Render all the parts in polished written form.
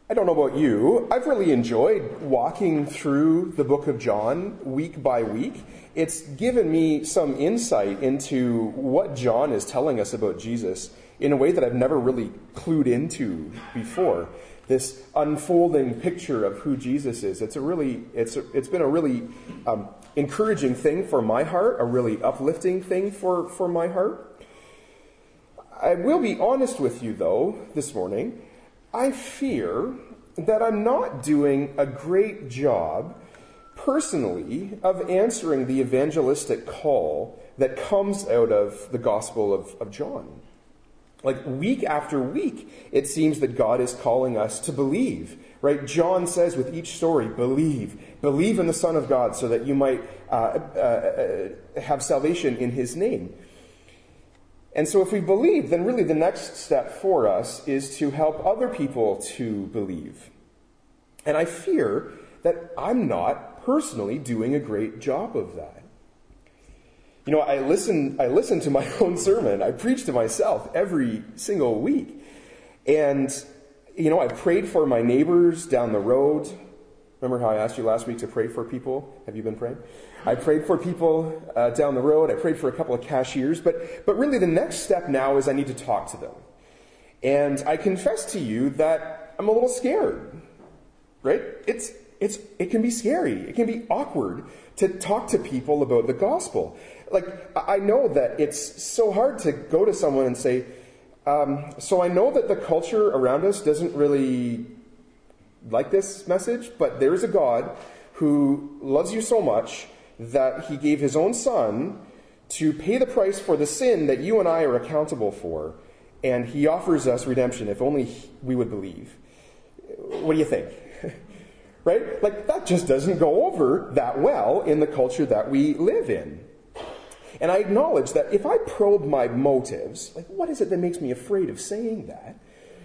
I don't know about you, I've really enjoyed walking through the book of John week by week. It's given me some insight into what John is telling us about Jesus in a way that I've never really clued into before. This unfolding picture of who Jesus is. It's been a really encouraging thing for my heart, a really uplifting thing for my heart. I will be honest with you, though, this morning. I fear that I'm not doing a great job personally of answering the evangelistic call that comes out of the Gospel of John. Like week after week, it seems that God is calling us to believe, right? John says with each story, believe in the Son of God so that you might have salvation in his name. And so if we believe, then really the next step for us is to help other people to believe. And I fear that I'm not personally doing a great job of that. You know, I listen to my own sermon. I preach to myself every single week. And, you know, I prayed for my neighbors down the road. Remember how I asked you last week to pray for people? Have you been praying? I prayed for people down the road. I prayed for a couple of cashiers. But really the next step now is I need to talk to them. And I confess to you that I'm a little scared, right? It can be scary. It can be awkward to talk to people about the gospel. Like, I know that it's so hard to go to someone and say, so I know that the culture around us doesn't really like this message, but there's a God who loves you so much that he gave his own son to pay the price for the sin that you and I are accountable for, and he offers us redemption if only we would believe. What do you think? Right? Like, that just doesn't go over that well in the culture that we live in. And I acknowledge that if I probe my motives, like, what is it that makes me afraid of saying that?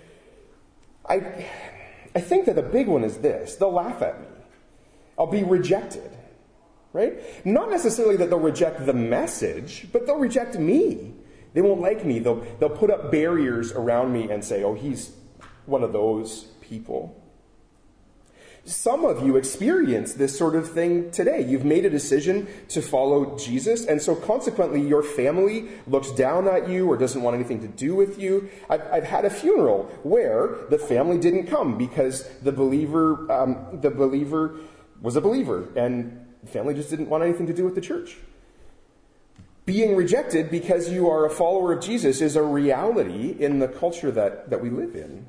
I think that the big one is this. They'll laugh at me. I'll be rejected. Right? Not necessarily that they'll reject the message, but they'll reject me. They won't like me. They'll put up barriers around me and say, oh, he's one of those people. Some of you experience this sort of thing today. You've made a decision to follow Jesus, and so consequently your family looks down at you or doesn't want anything to do with you. I've had a funeral where the family didn't come because the believer was a believer, and the family just didn't want anything to do with the church. Being rejected because you are a follower of Jesus is a reality in the culture that we live in.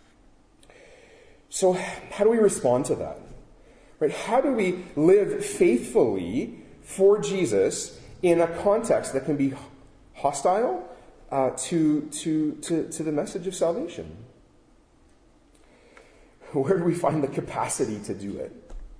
So how do we respond to that? Right? How do we live faithfully for Jesus in a context that can be hostile to the message of salvation? Where do we find the capacity to do it?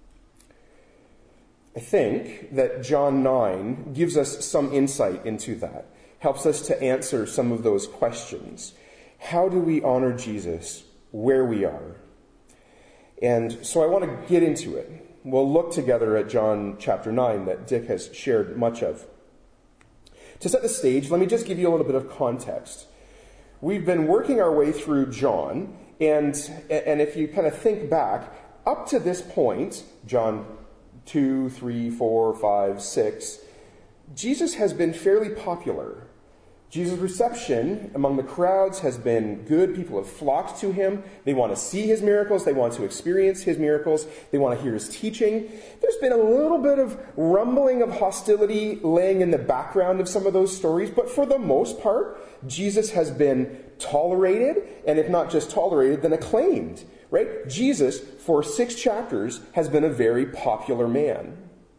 I think that John 9 gives us some insight into that, helps us to answer some of those questions. How do we honor Jesus where we are? And so I want to get into it. We'll look together at John chapter 9 that Dick has shared much of. To set the stage, let me just give you a little bit of context. We've been working our way through John, and if you kind of think back, up to this point, John 2, 3, 4, 5, 6, Jesus has been fairly popular. Jesus' reception among the crowds has been good. People have flocked to him. They want to see his miracles. They want to experience his miracles. They want to hear his teaching. There's been a little bit of rumbling of hostility laying in the background of some of those stories, but for the most part, Jesus has been tolerated, and if not just tolerated, then acclaimed. Right? Jesus, for 6 chapters, has been a very popular man.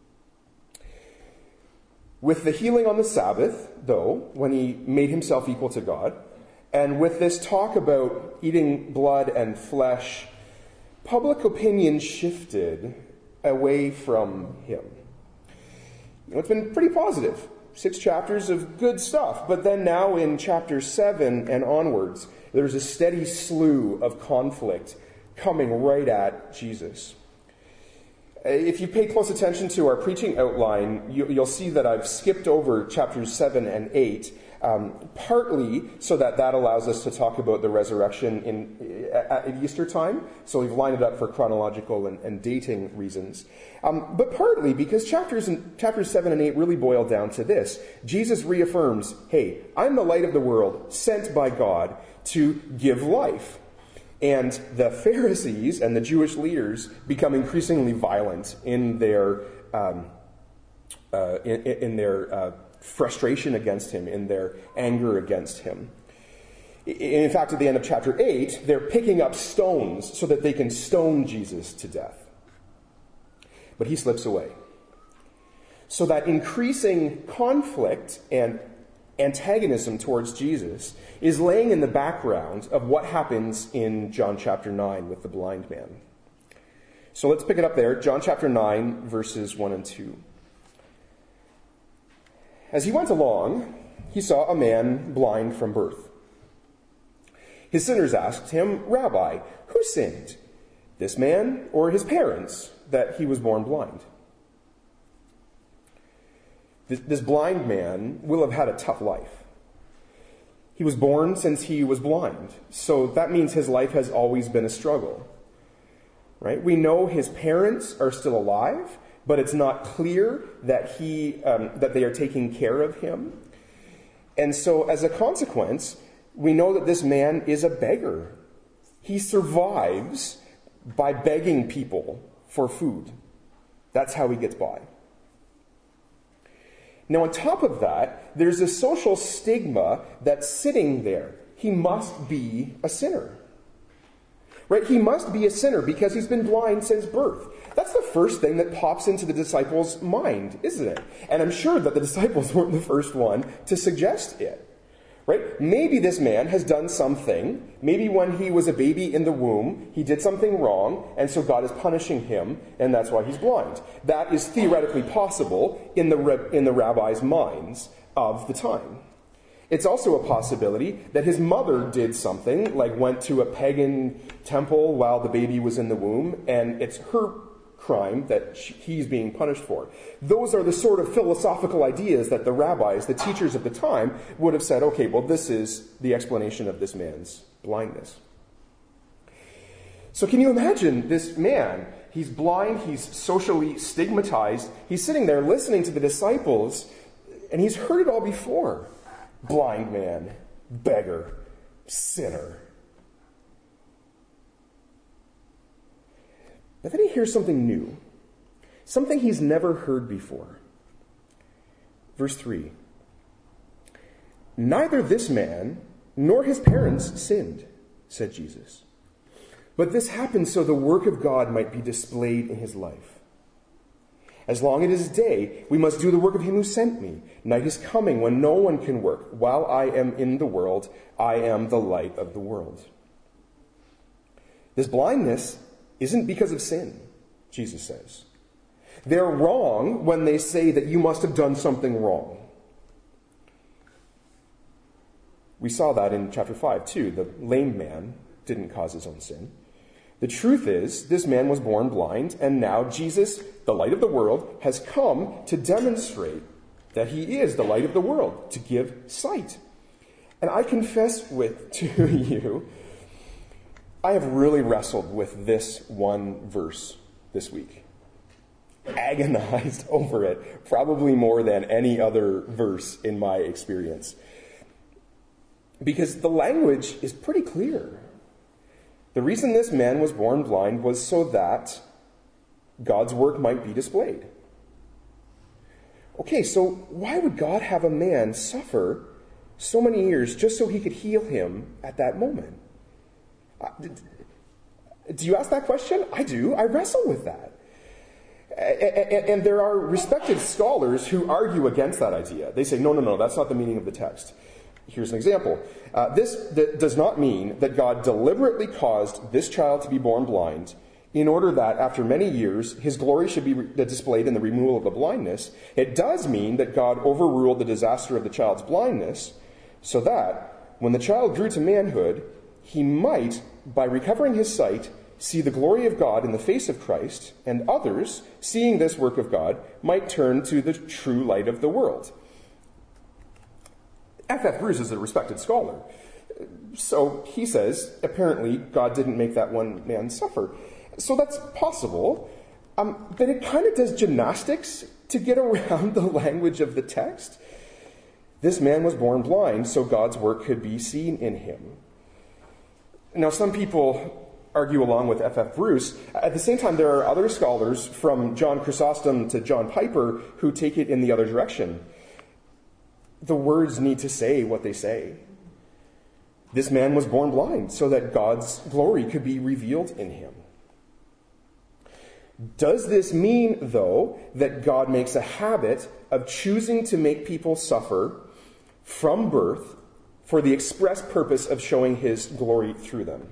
With the healing on the Sabbath, though, when he made himself equal to God, and with this talk about eating blood and flesh, public opinion shifted away from him. You know, it's been pretty positive. 6 chapters of good stuff. But then now in chapter 7 and onwards, there's a steady slew of conflict coming right at Jesus. If you pay close attention to our preaching outline, you'll see that I've skipped over chapters 7 and 8 partly so that allows us to talk about the resurrection at Easter time. So we've lined it up for chronological and dating reasons. But partly because chapters 7 and 8 really boil down to this. Jesus reaffirms, hey, I'm the light of the world, sent by God to give life. And the Pharisees and the Jewish leaders become increasingly violent in their frustration against him, in their anger against him. In fact, at the end of chapter 8, they're picking up stones so that they can stone Jesus to death. But he slips away. So that increasing conflict and antagonism towards Jesus is laying in the background of what happens in John chapter 9 with the blind man. So let's pick it up there. John chapter 9, verses 1 and 2. As he went along, he saw a man blind from birth. His sinners asked him, Rabbi, who sinned, this man or his parents, that he was born blind? This blind man will have had a tough life. He was born since he was blind, so that means his life has always been a struggle. Right? We know his parents are still alive, but it's not clear that that they are taking care of him. And so as a consequence, we know that this man is a beggar. He survives by begging people for food. That's how he gets by. Now, on top of that, there's a social stigma that's sitting there. He must be a sinner. Right? He must be a sinner because he's been blind since birth. That's the first thing that pops into the disciples' mind, isn't it? And I'm sure that the disciples weren't the first one to suggest it. Right? Maybe this man has done something. Maybe when he was a baby in the womb, he did something wrong, and so God is punishing him, and that's why he's blind. That is theoretically possible in the rabbis' minds of the time. It's also a possibility that his mother did something, like went to a pagan temple while the baby was in the womb, and it's her crime that he's being punished for. Those are the sort of philosophical ideas that the rabbis, the teachers of the time, would have said, okay, well, this is the explanation of this man's blindness. So can you imagine this man? He's blind, he's socially stigmatized, he's sitting there listening to the disciples, and he's heard it all before. Blind man, beggar, sinner. But then he hears something new, something he's never heard before. Verse 3. Neither this man nor his parents sinned, said Jesus. But this happened so the work of God might be displayed in his life. As long as it is day, we must do the work of him who sent me. Night is coming when no one can work. While I am in the world, I am the light of the world. This blindness isn't because of sin, Jesus says. They're wrong when they say that you must have done something wrong. We saw that in chapter 5 too. The lame man didn't cause his own sin. The truth is, this man was born blind, and now Jesus, the light of the world, has come to demonstrate that he is the light of the world, to give sight. And I confess to you, I have really wrestled with this one verse this week. Agonized over it, probably more than any other verse in my experience. Because the language is pretty clear. The reason this man was born blind was so that God's work might be displayed. Okay, so why would God have a man suffer so many years just so he could heal him at that moment? Do you ask that question? I do. I wrestle with that. And there are respected scholars who argue against that idea. They say, no, that's not the meaning of the text. Here's an example. This does not mean that God deliberately caused this child to be born blind in order that after many years his glory should be displayed in the removal of the blindness. It does mean that God overruled the disaster of the child's blindness so that when the child grew to manhood, he might, by recovering his sight, see the glory of God in the face of Christ, and others, seeing this work of God, might turn to the true light of the world. F.F. Bruce is a respected scholar. So he says, apparently, God didn't make that one man suffer. So that's possible, but it kind of does gymnastics to get around the language of the text. This man was born blind, so God's work could be seen in him. Now, some people argue along with F.F. Bruce. At the same time, there are other scholars, from John Chrysostom to John Piper, who take it in the other direction. The words need to say what they say. This man was born blind so that God's glory could be revealed in him. Does this mean, though, that God makes a habit of choosing to make people suffer from birth for the express purpose of showing his glory through them?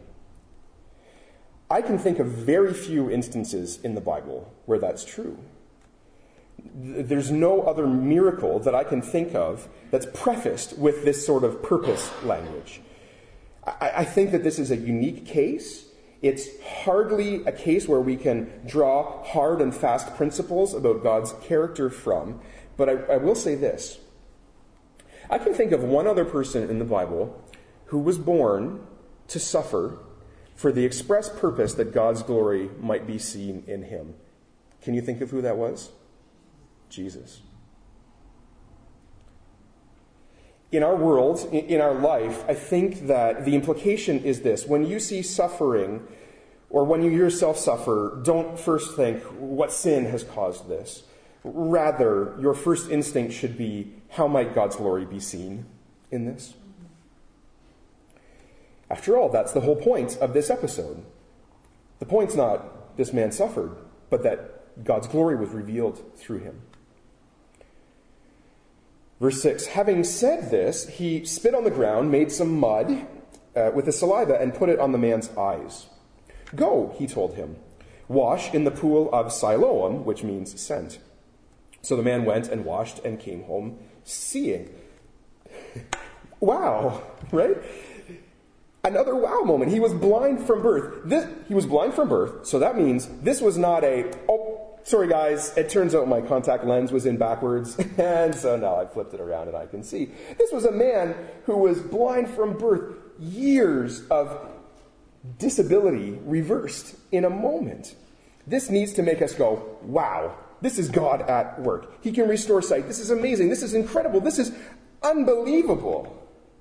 I can think of very few instances in the Bible where that's true. There's no other miracle that I can think of that's prefaced with this sort of purpose language. I think that this is a unique case. It's hardly a case where we can draw hard and fast principles about God's character from, but I will say this. I can think of one other person in the Bible who was born to suffer for the express purpose that God's glory might be seen in him. Can you think of who that was? Jesus. In our world, in our life, I think that the implication is this. When you see suffering, or when you yourself suffer, don't first think, what sin has caused this? Rather, your first instinct should be, how might God's glory be seen in this? After all, that's the whole point of this episode. The point's not this man suffered, but that God's glory was revealed through him. Verse 6, having said this, he spit on the ground, made some mud with the saliva, and put it on the man's eyes. Go, he told him, wash in the pool of Siloam, which means sent. So the man went and washed and came home seeing. Wow, right? Another wow moment. He was blind from birth. He was blind from birth, so that means this was not sorry guys, it turns out my contact lens was in backwards, and so now I flipped it around and I can see. This was a man who was blind from birth, years of disability reversed in a moment. This needs to make us go, wow, this is God at work. He can restore sight. This is amazing. This is incredible. This is unbelievable.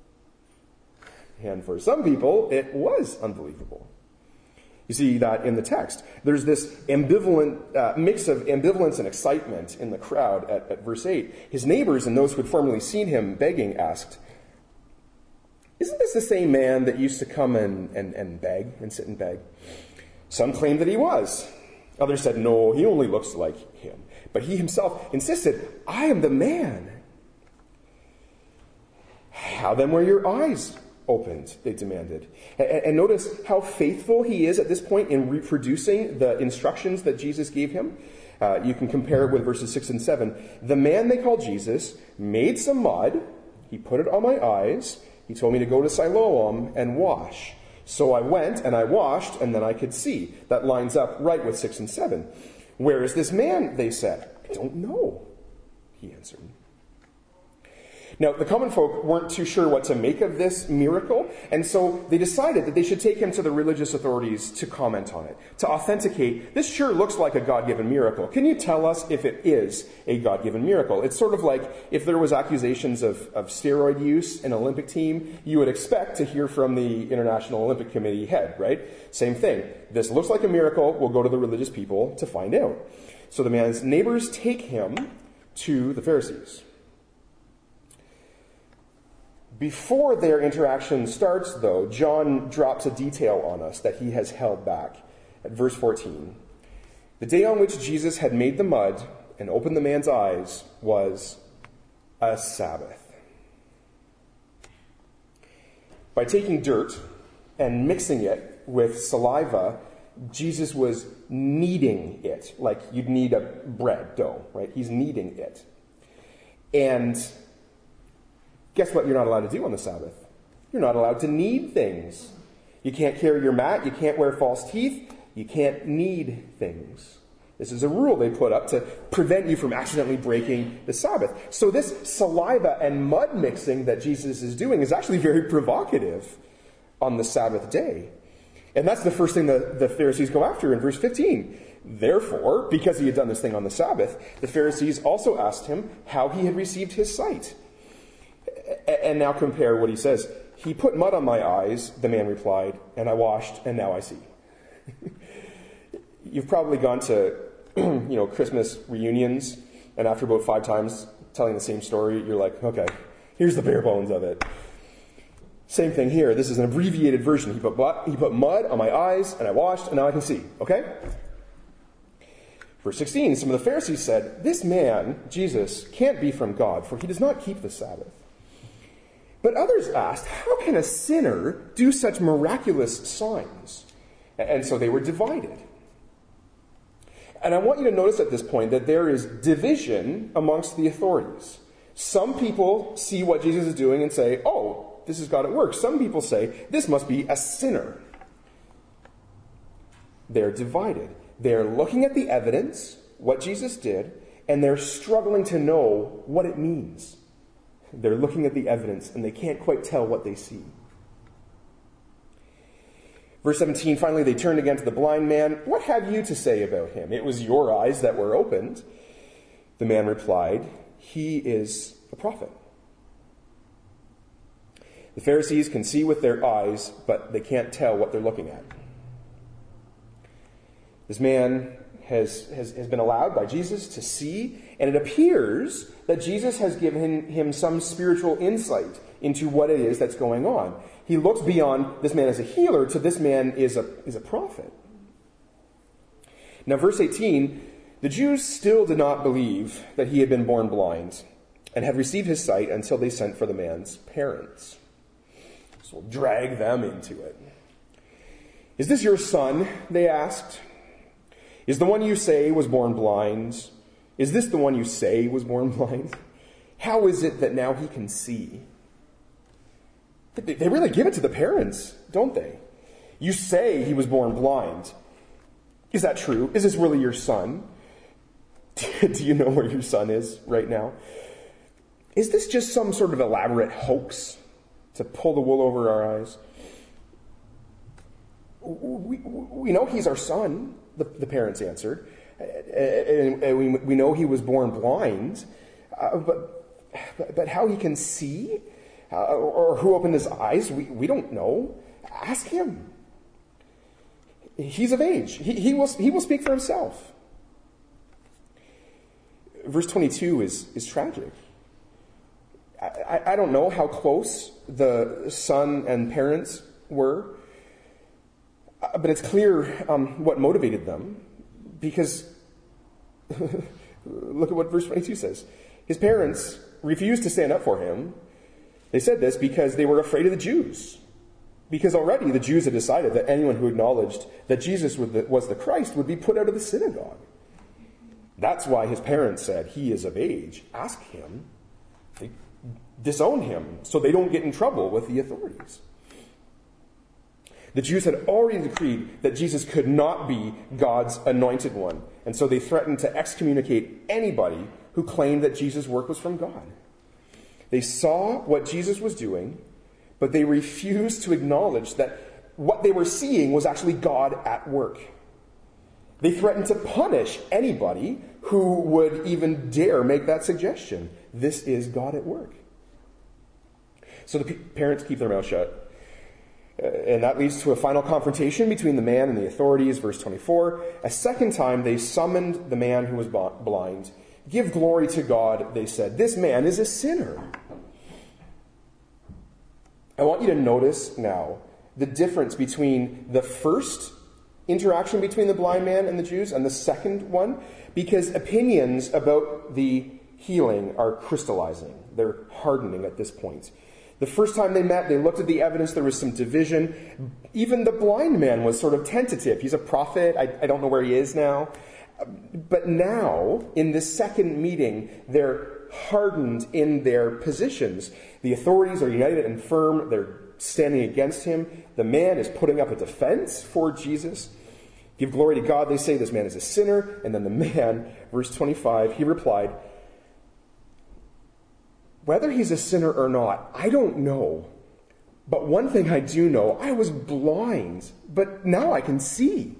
And for some people, it was unbelievable. You see that in the text. There's this ambivalent mix of ambivalence and excitement in the crowd at verse 8. His neighbors and those who had formerly seen him begging asked, isn't this the same man that used to come and beg and sit and beg? Some claimed that he was. Others said, no, he only looks like him. But he himself insisted, I am the man. How then were your eyes opened, they demanded. And notice how faithful he is at this point in reproducing the instructions that Jesus gave him. You can compare it with verses 6 and 7. The man they called Jesus made some mud. He put it on my eyes. He told me to go to Siloam and wash. So I went and I washed, and then I could see. That lines up right with 6 and 7. Where is this man? They said. I don't know, he answered. Now, the common folk weren't too sure what to make of this miracle, and so they decided that they should take him to the religious authorities to comment on it, to authenticate, this sure looks like a God-given miracle. Can you tell us if it is a God-given miracle? It's sort of like if there was accusations of steroid use in an Olympic team, you would expect to hear from the International Olympic Committee head, right? Same thing. This looks like a miracle. We'll go to the religious people to find out. So the man's neighbors take him to the Pharisees. Before their interaction starts, though, John drops a detail on us that he has held back. At verse 14, the day on which Jesus had made the mud and opened the man's eyes was a Sabbath. By taking dirt and mixing it with saliva, Jesus was kneading it, like you'd knead a bread dough, right? He's kneading it. And guess what you're not allowed to do on the Sabbath? You're not allowed to knead things. You can't carry your mat. You can't wear false teeth. You can't knead things. This is a rule they put up to prevent you from accidentally breaking the Sabbath. So this saliva and mud mixing that Jesus is doing is actually very provocative on the Sabbath day. And that's the first thing the Pharisees go after in verse 15. Therefore, because he had done this thing on the Sabbath, the Pharisees also asked him how he had received his sight. And now compare what he says. He put mud on my eyes, the man replied, and I washed, and now I see. You've probably gone to Christmas reunions, and after about 5 times telling the same story, you're like, okay, here's the bare bones of it. Same thing here. This is an abbreviated version. He put mud on my eyes, and I washed, and now I can see. Okay? Verse 16, some of the Pharisees said, this man, Jesus, can't be from God, for he does not keep the Sabbath. But others asked, how can a sinner do such miraculous signs? And so they were divided. And I want you to notice at this point that there is division amongst the authorities. Some people see what Jesus is doing and say, oh, this is God at work. Some people say, this must be a sinner. They're divided. They're looking at the evidence, what Jesus did, and they're struggling to know what it means. They're looking at the evidence, and they can't quite tell what they see. Verse 17, finally they turned again to the blind man. What have you to say about him? It was your eyes that were opened. The man replied, he is a prophet. The Pharisees can see with their eyes, but they can't tell what they're looking at. This man has been allowed by Jesus to see, and it appears that Jesus has given him some spiritual insight into what it is that's going on. He looks beyond this man as a healer to this man is a prophet. Now, verse 18, the Jews still did not believe that he had been born blind and had received his sight until they sent for the man's parents. So we'll drag them into it. Is this your son? They asked. Is the one you say was born blind? Is this the one you say was born blind? How is it that now he can see? They really give it to the parents, don't they? You say he was born blind. Is that true? Is this really your son? Do you know where your son is right now? Is this just some sort of elaborate hoax to pull the wool over our eyes? We know he's our son, the parents answered. And we know he was born blind. But how he can see? Or who opened his eyes? We don't know. Ask him. He's of age. He will speak for himself. Verse 22 is tragic. I don't know how close the son and parents were, but it's clear what motivated them, because look at what verse 22 says. His parents refused to stand up for him. They said this because they were afraid of the Jews. Because already the Jews had decided that anyone who acknowledged that Jesus was the Christ would be put out of the synagogue. That's why his parents said, he is of age. Ask him. They disown him so they don't get in trouble with the authorities. The Jews had already decreed that Jesus could not be God's anointed one. And so they threatened to excommunicate anybody who claimed that Jesus' work was from God. They saw what Jesus was doing, but they refused to acknowledge that what they were seeing was actually God at work. They threatened to punish anybody who would even dare make that suggestion. This is God at work. So the parents keep their mouth shut. And that leads to a final confrontation between the man and the authorities. Verse 24. A second time they summoned the man who was blind. Give glory to God, they said. This man is a sinner. I want you to notice now the difference between the first interaction between the blind man and the Jews and the second one, because opinions about the healing are crystallizing. They're hardening at this point. The first time they met, they looked at the evidence. There was some division. Even the blind man was sort of tentative. He's a prophet. I don't know where he is now. But now, in this second meeting, they're hardened in their positions. The authorities are united and firm. They're standing against him. The man is putting up a defense for Jesus. Give glory to God, they say, this man is a sinner. And then the man, verse 25, he replied, whether he's a sinner or not, I don't know. But one thing I do know, I was blind, but now I can see.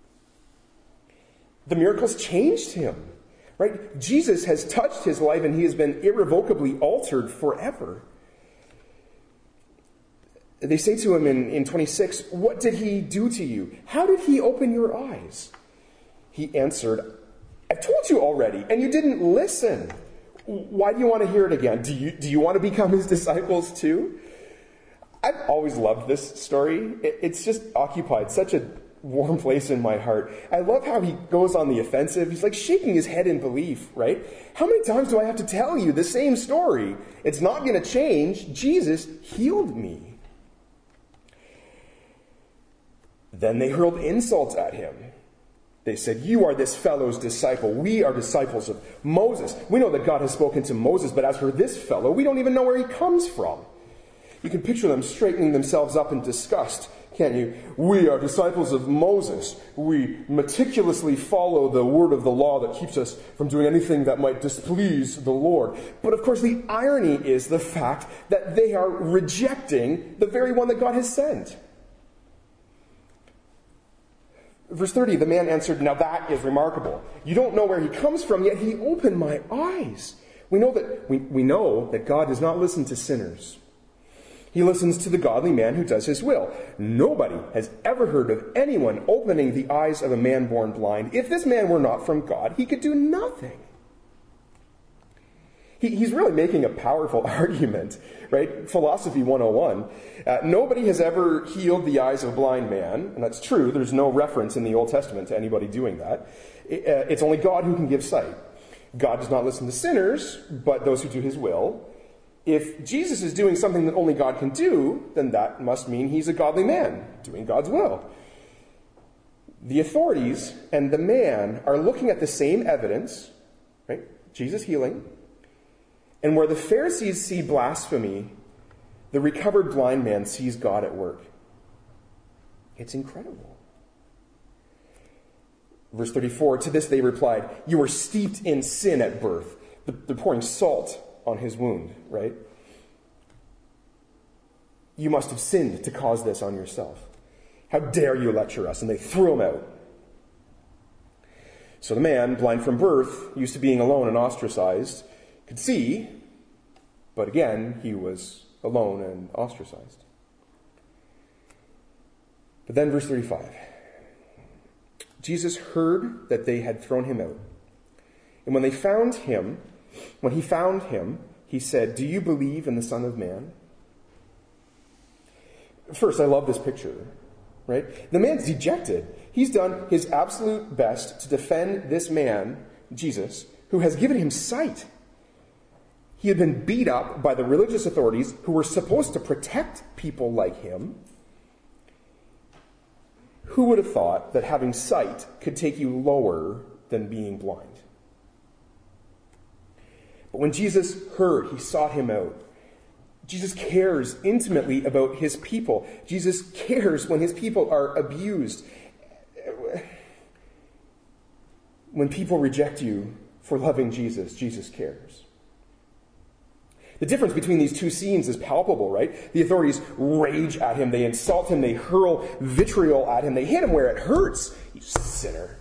The miracles changed him, right? Jesus has touched his life and he has been irrevocably altered forever. They say to him in 26, what did he do to you? How did he open your eyes? He answered, I've told you already, and you didn't listen. Why do you want to hear it again? Do you want to become his disciples too? I've always loved this story. It's just occupied such a warm place in my heart. I love how he goes on the offensive. He's like shaking his head in belief, right? How many times do I have to tell you the same story? It's not going to change. Jesus healed me. Then they hurled insults at him. They said, you are this fellow's disciple. We are disciples of Moses. We know that God has spoken to Moses, but as for this fellow, we don't even know where he comes from. You can picture them straightening themselves up in disgust, can't you? We are disciples of Moses. We meticulously follow the word of the law that keeps us from doing anything that might displease the Lord. But of course, the irony is the fact that they are rejecting the very one that God has sent. Verse 30, the man answered, now that is remarkable. You don't know where he comes from, yet he opened my eyes. We know that God does not listen to sinners. He listens to the godly man who does his will. Nobody has ever heard of anyone opening the eyes of a man born blind. If this man were not from God, he could do nothing. He's really making a powerful argument, right? Philosophy 101. Nobody has ever healed the eyes of a blind man, and that's true. There's no reference in the Old Testament to anybody doing that. It's only God who can give sight. God does not listen to sinners, but those who do his will. If Jesus is doing something that only God can do, then that must mean he's a godly man, doing God's will. The authorities and the man are looking at the same evidence, right? Jesus healing. And where the Pharisees see blasphemy, the recovered blind man sees God at work. It's incredible. Verse 34, to this they replied, you were steeped in sin at birth. They're pouring salt on his wound, right? You must have sinned to cause this on yourself. How dare you lecture us? And they threw him out. So the man, blind from birth, used to being alone and ostracized, could see, but again, he was alone and ostracized. But then verse 35. Jesus heard that they had thrown him out. And when he found him, he said, do you believe in the Son of Man? First, I love this picture, right? The man's dejected. He's done his absolute best to defend this man, Jesus, who has given him sight. He had been beat up by the religious authorities who were supposed to protect people like him. Who would have thought that having sight could take you lower than being blind? But when Jesus heard, he sought him out. Jesus cares intimately about his people. Jesus cares when his people are abused. When people reject you for loving Jesus, Jesus cares. The difference between these two scenes is palpable, right? The authorities rage at him, they insult him, they hurl vitriol at him, they hit him where it hurts. You sinner.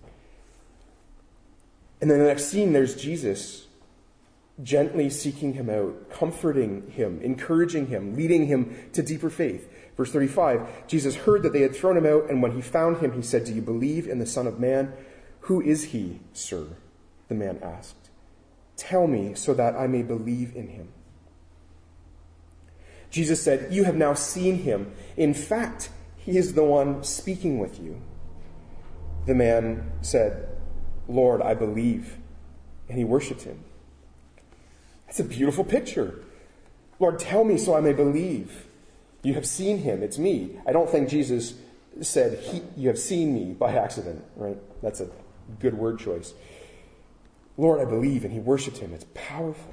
And then the next scene, there's Jesus gently seeking him out, comforting him, encouraging him, leading him to deeper faith. Verse 35, Jesus heard that they had thrown him out, and when he found him, he said, do you believe in the Son of Man? Who is he, sir? The man asked. Tell me so that I may believe in him. Jesus said, you have now seen him. In fact, he is the one speaking with you. The man said, Lord, I believe. And he worshiped him. That's a beautiful picture. Lord, tell me so I may believe. You have seen him. It's me. I don't think Jesus said, you have seen me by accident, right? That's a good word choice. Lord, I believe, and he worshipped him. It's powerful.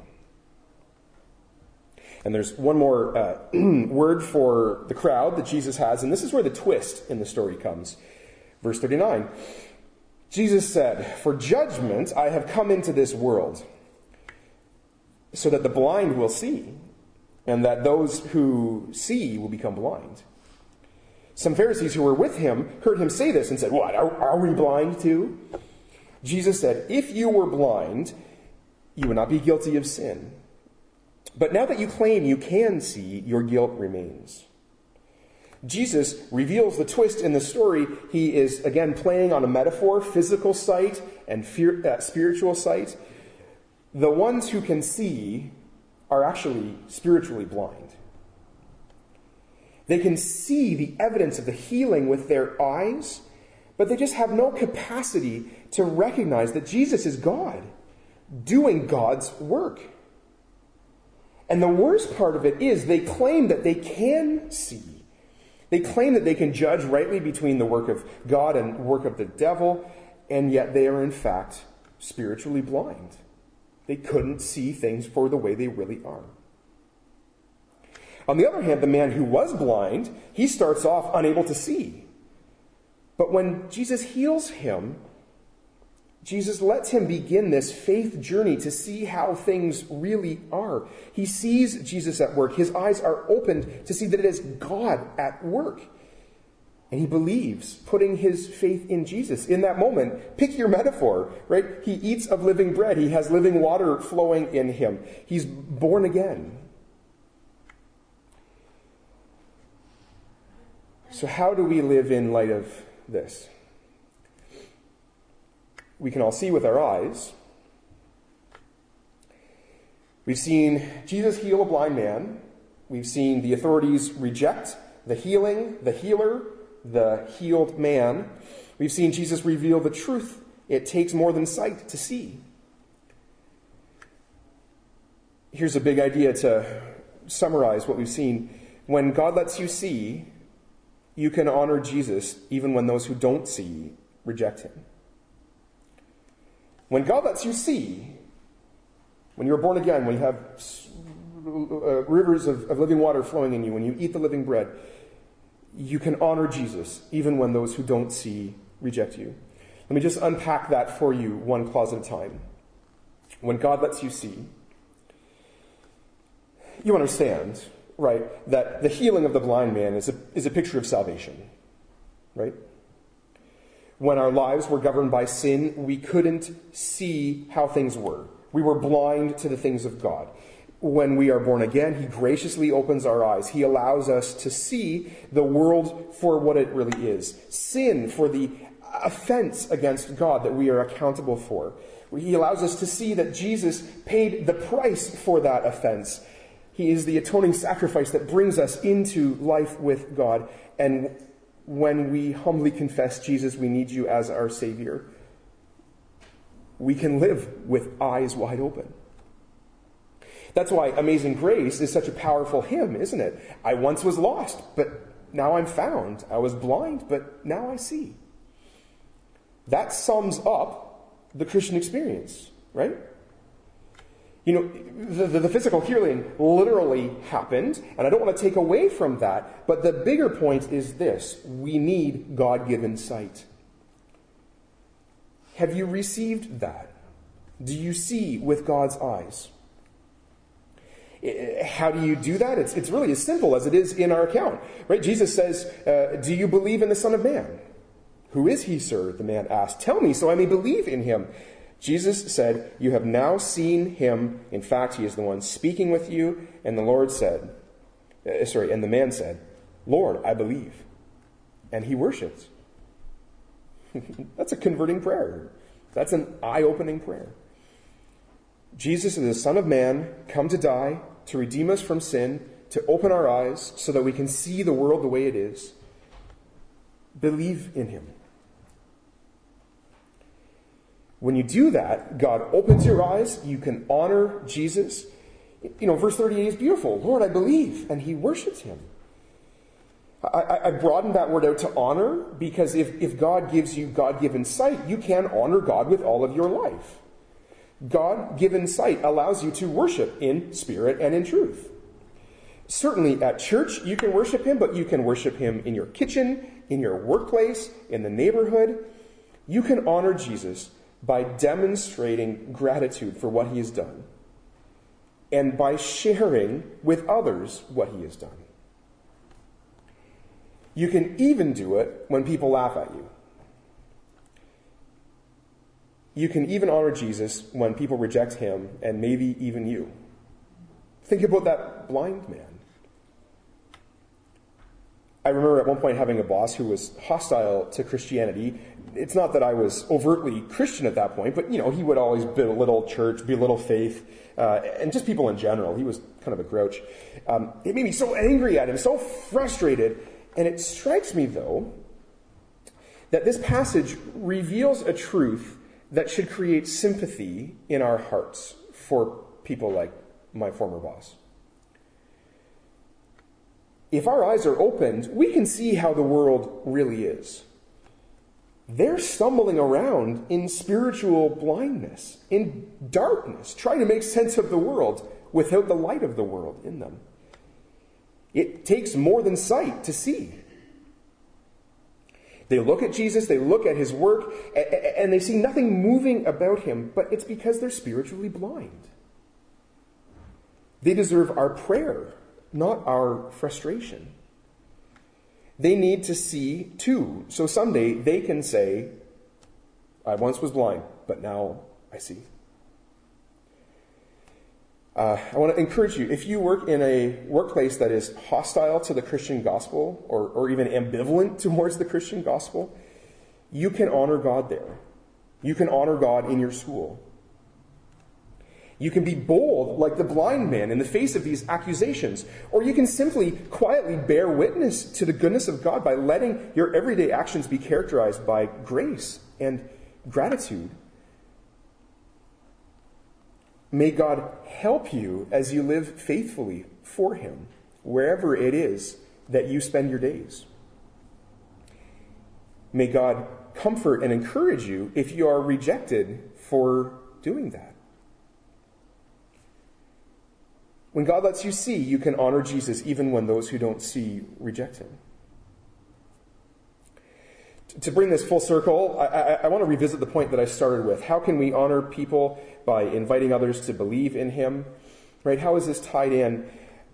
And there's one more word for the crowd that Jesus has, and this is where the twist in the story comes. Verse 39, Jesus said, "For judgment I have come into this world, so that the blind will see, and that those who see will become blind." Some Pharisees who were with him heard him say this and said, "What, are we blind too?" Jesus said, "If you were blind, you would not be guilty of sin. But now that you claim you can see, your guilt remains." Jesus reveals the twist in the story. He is, again, playing on a metaphor, physical sight and spiritual sight. The ones who can see are actually spiritually blind. They can see the evidence of the healing with their eyes, but they just have no capacity to recognize that Jesus is God, doing God's work. And the worst part of it is they claim that they can see. They claim that they can judge rightly between the work of God and work of the devil, and yet they are in fact spiritually blind. They couldn't see things for the way they really are. On the other hand, the man who was blind, he starts off unable to see. But when Jesus heals him, Jesus lets him begin this faith journey to see how things really are. He sees Jesus at work. His eyes are opened to see that it is God at work. And he believes, putting his faith in Jesus. In that moment, pick your metaphor, right? He eats of living bread. He has living water flowing in him. He's born again. So how do we live in light of this? We can all see with our eyes. We've seen Jesus heal a blind man. We've seen the authorities reject the healing, the healer, the healed man. We've seen Jesus reveal the truth. It takes more than sight to see. Here's a big idea to summarize what we've seen. When God lets you see, you can honor Jesus even when those who don't see reject him. When God lets you see, when you're born again, when you have rivers of living water flowing in you, when you eat the living bread, you can honor Jesus even when those who don't see reject you. Let me just unpack that for you one clause at a time. When God lets you see, you understand, right, that the healing of the blind man is a picture of salvation, right? When our lives were governed by sin, we couldn't see how things were. We were blind to the things of God. When we are born again, he graciously opens our eyes. He allows us to see the world for what it really is. Sin for the offense against God that we are accountable for. He allows us to see that Jesus paid the price for that offense. He is the atoning sacrifice that brings us into life with God. And when we humbly confess, Jesus, we need you as our Savior, we can live with eyes wide open. That's why Amazing Grace is such a powerful hymn, isn't it? I once was lost, but now I'm found. I was blind, but now I see. That sums up the Christian experience, right? You know, the physical healing literally happened, and I don't want to take away from that, but the bigger point is this: we need God-given sight. Have you received that? Do you see with God's eyes? How do you do that? It's really as simple as it is in our account, right? Jesus says, do you believe in the Son of Man? Who is he, sir? The man asked. Tell me so I may believe in him. Jesus said, you have now seen him. In fact, he is the one speaking with you. And the man said, Lord, I believe. And he worshipped. That's a converting prayer. That's an eye-opening prayer. Jesus is the Son of Man, come to die, to redeem us from sin, to open our eyes so that we can see the world the way it is. Believe in him. When you do that, God opens your eyes. You can honor Jesus. You know, verse 38 is beautiful. Lord, I believe. And he worships him. I broadened that word out to honor because if God gives you God-given sight, you can honor God with all of your life. God-given sight allows you to worship in spirit and in truth. Certainly at church you can worship him, but you can worship him in your kitchen, in your workplace, in the neighborhood. You can honor Jesus by demonstrating gratitude for what he has done and by sharing with others what he has done. You can even do it when people laugh at you. You can even honor Jesus when people reject him and maybe even you. Think about that blind man. I remember at one point having a boss who was hostile to Christianity. It's not that I was overtly Christian at that point, but, he would always belittle church, belittle faith, and just people in general. He was kind of a grouch. It made me so angry at him, so frustrated. And it strikes me, though, that this passage reveals a truth that should create sympathy in our hearts for people like my former boss. If our eyes are opened, we can see how the world really is. They're stumbling around in spiritual blindness, in darkness, trying to make sense of the world without the light of the world in them. It takes more than sight to see. They look at Jesus, they look at his work, and they see nothing moving about him, but it's because they're spiritually blind. They deserve our prayer, not our frustration. They need to see too, so someday they can say, I once was blind, but now I see. I want to encourage you, if you work in a workplace that is hostile to the Christian gospel or even ambivalent towards the Christian gospel, you can honor God there. You can honor God in your school. You can be bold like the blind man in the face of these accusations, or you can simply quietly bear witness to the goodness of God by letting your everyday actions be characterized by grace and gratitude. May God help you as you live faithfully for him, wherever it is that you spend your days. May God comfort and encourage you if you are rejected for doing that. When God lets you see, you can honor Jesus even when those who don't see reject him. To bring this full circle, I want to revisit the point that I started with. How can we honor people by inviting others to believe in him? Right? How is this tied in?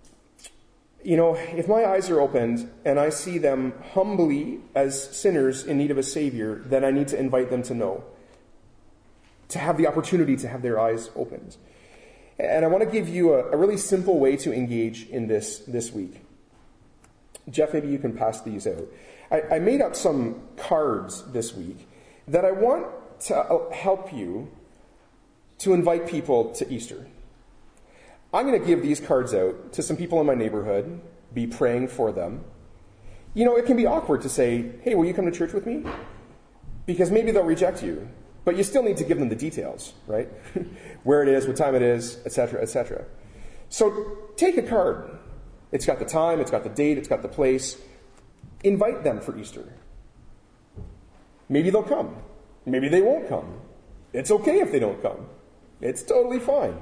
If my eyes are opened and I see them humbly as sinners in need of a Savior, then I need to invite them to know, to have the opportunity to have their eyes opened. And I want to give you a really simple way to engage in this week. Jeff, maybe you can pass these out. I made up some cards this week that I want to help you to invite people to Easter. I'm going to give these cards out to some people in my neighborhood, be praying for them. It can be awkward to say, hey, will you come to church with me? Because maybe they'll reject you. But you still need to give them the details, right? Where it is, what time it is, etc., etc. So take a card. It's got the time, it's got the date, it's got the place. Invite them for Easter. Maybe they'll come. Maybe they won't come. It's okay if they don't come. It's totally fine.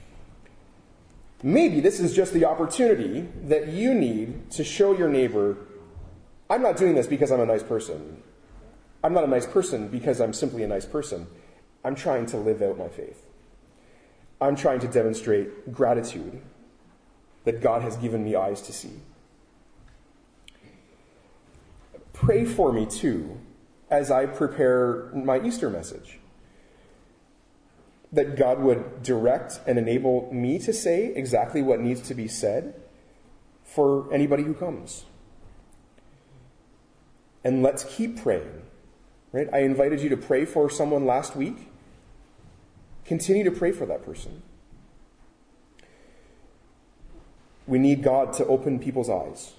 Maybe this is just the opportunity that you need to show your neighbor, I'm not doing this because I'm a nice person. I'm not a nice person because I'm simply a nice person. I'm trying to live out my faith. I'm trying to demonstrate gratitude that God has given me eyes to see. Pray for me, too, as I prepare my Easter message. That God would direct and enable me to say exactly what needs to be said for anybody who comes. And let's keep praying. Right? I invited you to pray for someone last week. Continue to pray for that person. We need God to open people's eyes,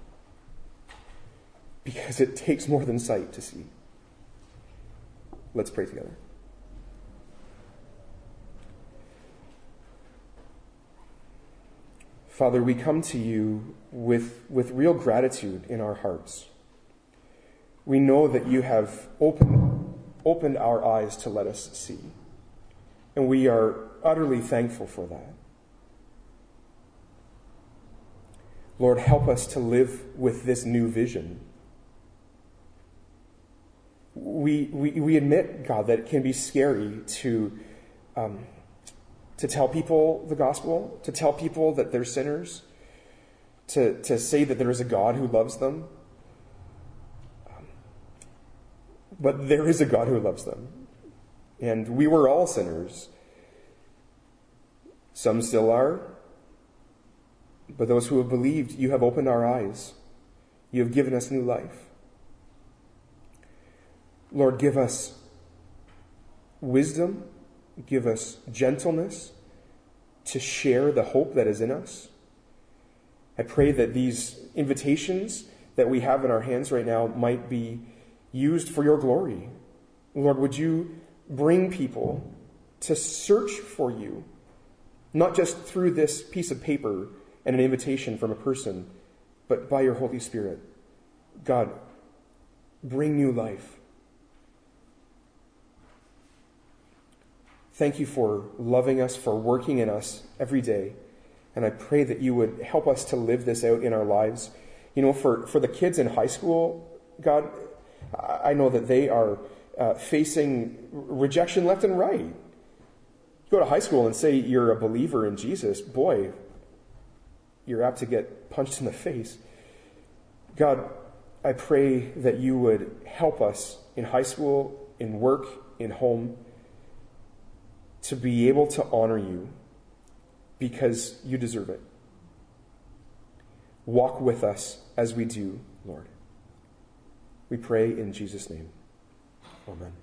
because it takes more than sight to see. Let's pray together. Father, we come to you with real gratitude in our hearts. We know that you have opened our eyes to let us see. And we are utterly thankful for that. Lord, help us to live with this new vision. We admit, God, that it can be scary to tell people the gospel, to tell people that they're sinners, to say that there is a God who loves them. But there is a God who loves them. And we were all sinners. Some still are. But those who have believed, you have opened our eyes. You have given us new life. Lord, give us wisdom. Give us gentleness to share the hope that is in us. I pray that these invitations that we have in our hands right now might be used for your glory. Lord, would you bring people to search for you, not just through this piece of paper and an invitation from a person, but by your Holy Spirit. God, bring new life. Thank you for loving us, for working in us every day. And I pray that you would help us to live this out in our lives. You know, for the kids in high school, God, I know that they are facing rejection left and right. You go to high school and say you're a believer in Jesus, boy, you're apt to get punched in the face. God, I pray that you would help us in high school, in work, in home, to be able to honor you because you deserve it. Walk with us as we do, Lord. We pray in Jesus' name. Amen.